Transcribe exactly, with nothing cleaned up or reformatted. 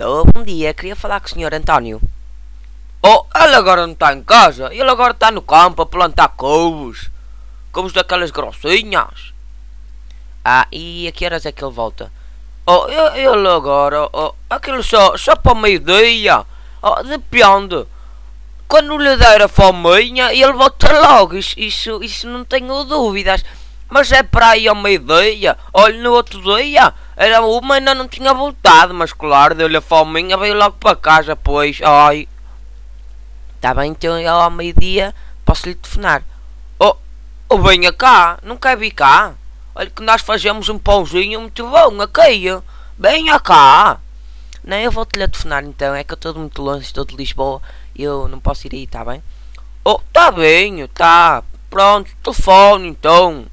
Oh, bom dia, queria falar com o senhor António. Oh, ele agora não está em casa. Ele agora está no campo a plantar couves. Couves daquelas grossinhas. Ah, e a que horas é que ele volta? Oh, ele agora... Oh, aquilo só, só para o meio-dia. Oh, depende. Quando lhe der a fominha, ele volta logo. Isso, isso, isso não tenho dúvidas. Mas é para aí ao meio-dia. Olha, no outro dia... Era uma, ainda não tinha voltado, mas claro, deu-lhe a fominha, veio logo para casa, pois, ai. Está bem, então eu ao meio-dia posso-lhe telefonar. Oh, oh, venha cá, não quer vir cá? Olha que nós fazemos um pãozinho muito bom aqui. Venha cá. Não, eu vou-te-lhe telefonar então, é que eu estou muito longe, estou de Lisboa e eu não posso ir aí, está bem? Oh, está bem, está. Pronto, telefone então.